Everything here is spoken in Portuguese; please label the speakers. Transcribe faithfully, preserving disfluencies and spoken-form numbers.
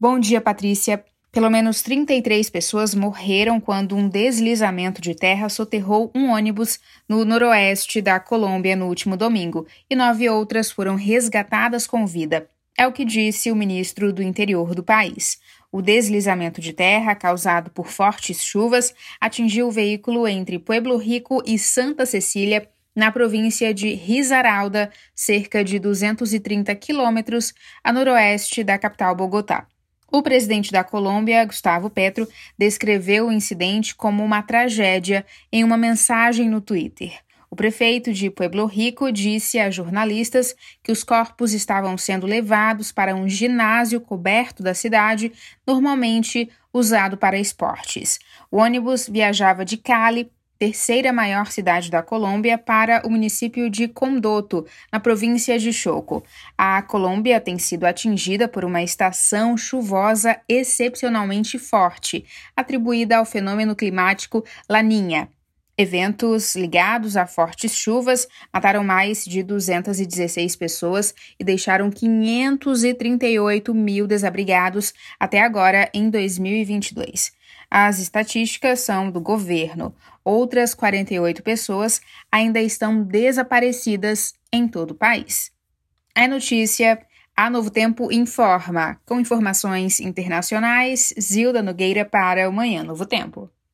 Speaker 1: Bom dia, Patrícia. Pelo menos trinta e três pessoas morreram quando um deslizamento de terra soterrou um ônibus no noroeste da Colômbia no último domingo, e nove outras foram resgatadas com vida. É o que disse o ministro do Interior do país. O deslizamento de terra, causado por fortes chuvas, atingiu o veículo entre Pueblo Rico e Santa Cecília, na província de Risaralda, cerca de duzentos e trinta quilômetros a noroeste da capital Bogotá. O presidente da Colômbia, Gustavo Petro, descreveu o incidente como uma tragédia em uma mensagem no Twitter. O prefeito de Pueblo Rico disse a jornalistas que os corpos estavam sendo levados para um ginásio coberto da cidade, normalmente usado para esportes. O ônibus viajava de Cali, terceira maior cidade da Colômbia, para o município de Condoto, na província de Choco. A Colômbia tem sido atingida por uma estação chuvosa excepcionalmente forte, atribuída ao fenômeno climático La Niña. Eventos ligados a fortes chuvas mataram mais de duzentas e dezesseis pessoas e deixaram quinhentos e trinta e oito mil desabrigados até agora em dois mil e vinte e dois. As estatísticas são do governo. Outras quarenta e oito pessoas ainda estão desaparecidas em todo o país. A notícia, a Novo Tempo informa. Com informações internacionais, Zilda Nogueira para o Manhã Novo Tempo.